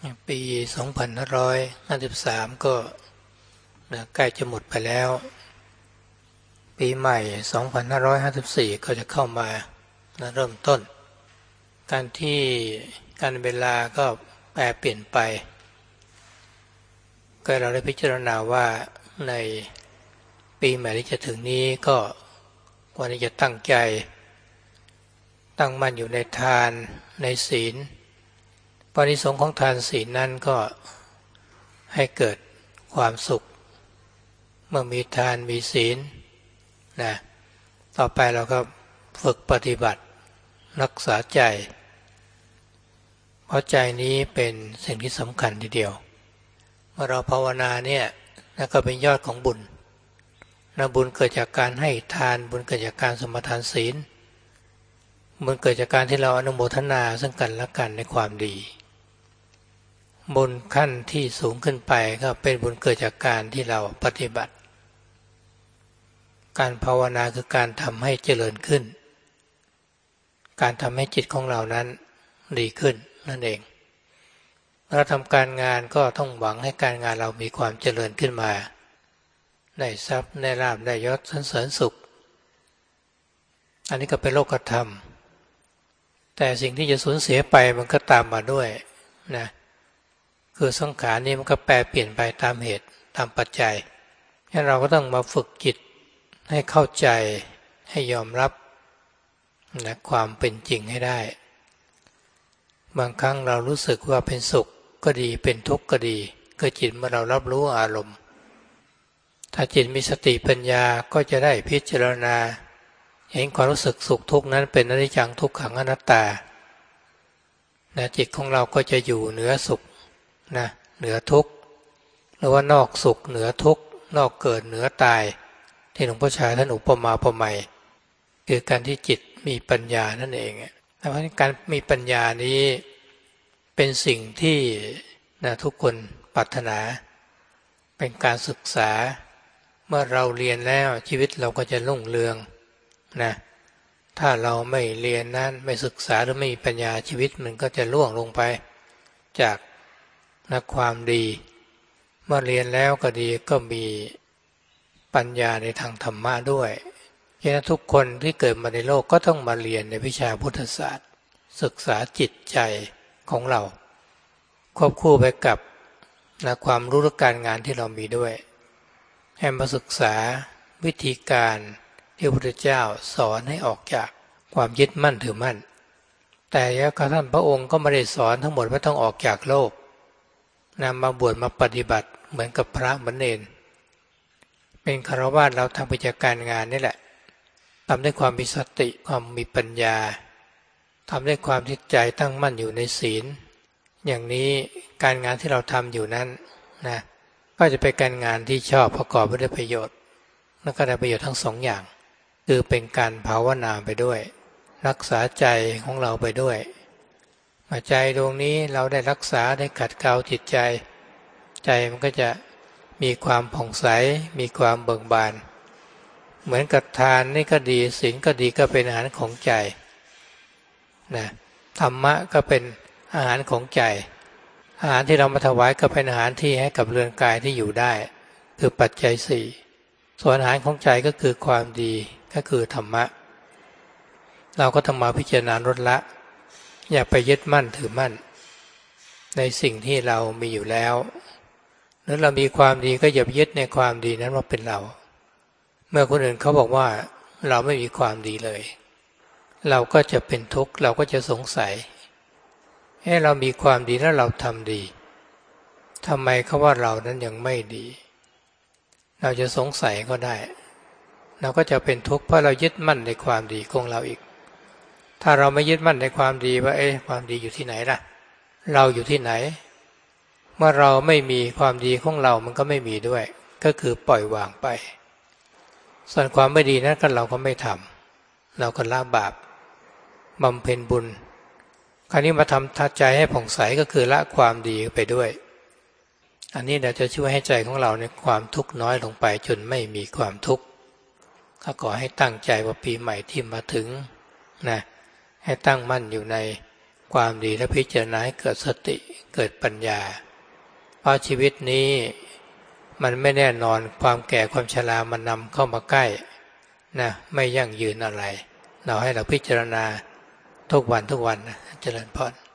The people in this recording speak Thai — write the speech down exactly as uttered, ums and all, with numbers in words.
ปีสองพันห้าร้อยห้าสิบสามก็นะใกล้จะหมดไปแล้วปีใหม่สองพันห้าร้อยห้าสิบสี่ก็จะเข้ามานะเริ่มต้นการที่การเวลาก็แปรเปลี่ยนไปก็เราได้พิจารณาว่าในปีใหม่ที่จะถึงนี้ก็ควรที่จะตั้งใจตั้งมั่นอยู่ในทานในศีลปณิสงส์ของทานศีลนั้นก็ให้เกิดความสุขเมื่อมีทานมีศีลนะต่อไปเราก็ฝึกปฏิบัติรักษาใจเพราะใจนี้เป็นสิ่งที่สำคัญทีเดียวเมื่อเราภาวนาเนี่ยนั่นก็เป็นยอดของบุญนะบุญเกิดจากการให้ทานบุญเกิดจากการสมทานศีลบุญเกิดจากการที่เราอนุโมทนาซึ่งกันและกันในความดีบุญขั้นที่สูงขึ้นไปก็เป็นบุญเกิดจากการที่เราปฏิบัติการภาวนาคือการทำให้เจริญขึ้นการทำให้จิตของเรานั้นดีขึ้นนั่นเองเราทำการงานก็ต้องหวังให้การงานเรามีความเจริญขึ้นมาได้ทรัพย์ได้ลาภได้ยศสรรเสริญสุขอันนี้ก็เป็นโลกธรรมแต่สิ่งที่จะสูญเสียไปมันก็ตามมาด้วยนะคือสังขารนี้มันก็แปรเปลี่ยนไปตามเหตุตามปัจจัยงั้นเราก็ต้องมาฝึกจิตให้เข้าใจให้ยอมรับนะความเป็นจริงให้ได้บางครั้งเรารู้สึกว่าเป็นสุขก็ดีเป็นทุกข์ก็ดีก็จิตเมื่อเรารับรู้อารมณ์ถ้าจิตมีสติปัญญาก็จะได้พิจารณาเห็นความรู้สึกสุขทุกข์นั้นเป็นอนิจจังทุกขังอนัตตานะจิตของเราก็จะอยู่เหนือสุขนะเหนือทุกข์หรือว่านอกสุขเหนือทุกข์นอกเกิดเหนือตายที่หลวงพ่อชาท่านอุปมาอุปไมยคือการที่จิตมีปัญญานั่นเองเพราะฉะนั้นการมีปัญญานี้เป็นสิ่งที่นะทุกคนปรารถนาเป็นการศึกษาเมื่อเราเรียนแล้วชีวิตเราก็จะรุ่งเรืองนะถ้าเราไม่เรียนนั้นไม่ศึกษาหรือไม่มีปัญญาชีวิตมันก็จะล่วงลงไปจากนะความดีเมื่อเรียนแล้วก็ดีก็มีปัญญาในทางธรรมะด้วยฉะนั้นทุกคนที่เกิดมาในโลกก็ต้องมาเรียนในวิชาพุทธศาสตร์ศึกษาจิตใจของเราควบคู่ไปกับนะความรู้และการงานที่เรามีด้วยให้มาศึกษาวิธีการที่พระพุทธเจ้าสอนให้ออกจากความยึดมั่นถือมั่นแต่ยังกระทั่งพระองค์ก็ไม่ได้สอนทั้งหมดว่าต้องออกจากโลกนำมาบวชมาปฏิบัติเหมือนกับพระเหมือนเณรเป็นฆราวาสเราทำกิจการงานนี่แหละทำด้วยความมีสติความมีปัญญาทำด้วยความที่ใจตั้งมั่นอยู่ในศีลอย่างนี้การงานที่เราทำอยู่นั้นนะก็จะเป็นการงานที่ชอบประกอบไปด้วยประโยชน์และก็ได้ประโยชน์ทั้งสองอย่างคือเป็นการภาวนาไปด้วยรักษาใจของเราไปด้วยใจดวงนี้เราได้รักษาได้ขัดเกลาจิตใจใจมันก็จะมีความผ่องใสมีความเบิกบานเหมือนกับทานนี่ก็ดีศีลก็ดีก็เป็นอาหารของใจนะธรรมะก็เป็นอาหารของใจอาหารที่เรามาถวายก็เป็นอาหารที่ให้กับเรือนกายที่อยู่ได้คือปัจจัยสี่ส่วนอาหารของใจก็คือความดีก็คือธรรมะเราก็ต้องมาพิจารณาลดละอย่าไปยึดมั่นถือมั่นในสิ่งที่เรามีอยู่แล้วหรือเรามีความดีก็อย่าไปยึดในความดีนั้นว่าเป็นเราเมื่อคนอื่นเขาบอกว่าเราไม่มีความดีเลยเราก็จะเป็นทุกข์เราก็จะสงสัยให้เรามีความดีแล้วเราทำดีทำไมเขาว่าเรานั้นยังไม่ดีเราจะสงสัยก็ได้เราก็จะเป็นทุกข์เพราะเรายึดมั่นในความดีของเราอีกถ้าเราไม่ยึดมั่นในความดีว่าเอ๊ะความดีอยู่ที่ไหนล่ะเราอยู่ที่ไหนเมื่อเราไม่มีความดีของเรามันก็ไม่มีด้วยก็คือปล่อยวางไปส่วนความไม่ดีนั้นก็เราก็ไม่ทำเราก็ละบาปบำเพ็ญบุญคราวนี้มาทำทัดใจให้ผ่องใสก็คือละความดีไปด้วยอันนี้เราจะช่วยให้ใจของเราในความทุกข์น้อยลงไปจนไม่มีความทุกข์ก็ขอให้ตั้งใจว่าปีใหม่ที่มาถึงนะให้ตั้งมั่นอยู่ในความดีและพิจารณาให้เกิดสติเกิดปัญญาเพราะชีวิตนี้มันไม่แน่นอนความแก่ความชรามันนำเข้ามาใกล้นะไม่ยั่งยืนอะไรเราให้เราพิจารณาทุกวันทุกวันนะเจริญพร